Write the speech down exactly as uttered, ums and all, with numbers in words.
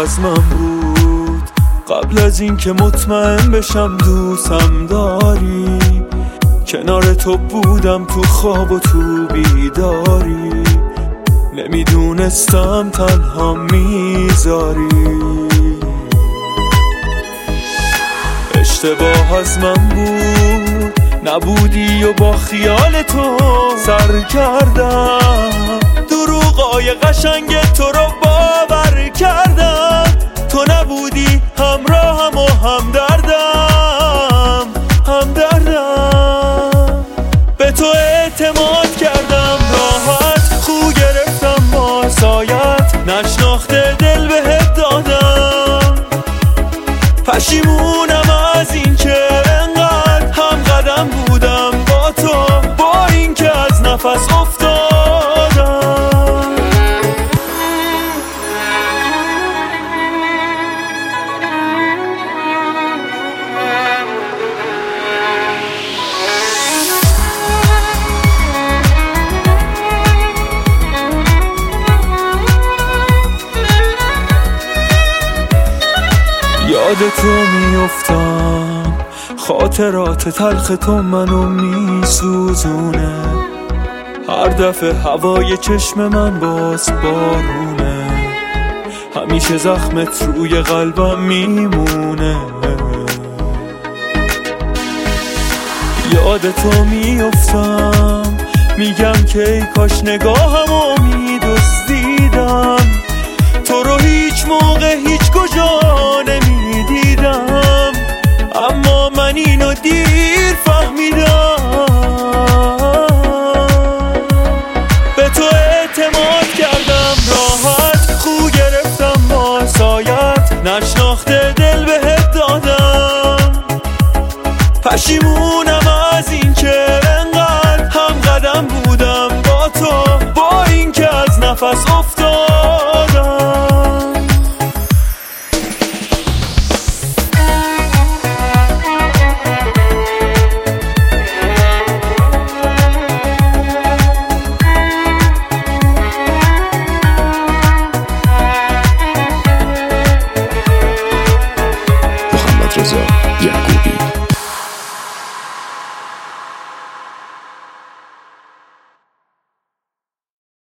از من بود قبل از این که مطمئن بشم دوستم داری. کنار تو بودم تو خواب و تو بیداری، نمیدونستم تنها میذاری. اشتباه از من بود نبودی و با خیال تو سر کردم. دروغای قشنگ تو رو باور کردم. تو نبودی همراهم و همدردم همدردم. به تو اعتماد کردم راحت، خو گرفتم با سایت، نشناخته دل بهت دادم. پشیمونم از این که انقدر هم قدم بودم با تو، با این که از نفس افتادم. یاد تو میافتم، خاطرات تلخ تو منو میسوزونه. هر دفعه هوای چشم من باز بارونه، همیشه زخمت روی قلبم میمونه. یاد تو میافتم، میگم که ای کاش نگاهمو میدزدیدم. تو رو هیچ موقع هیچ کجا نمیدیدم، اما من اینو دیر فهمیدم. به تو اعتماد کردم راحت، خو گرفتم با سایت، نشناخته دل بهت دادم. پشیمونم از این که انقدر هم قدم بودم با تو، با این که از نفس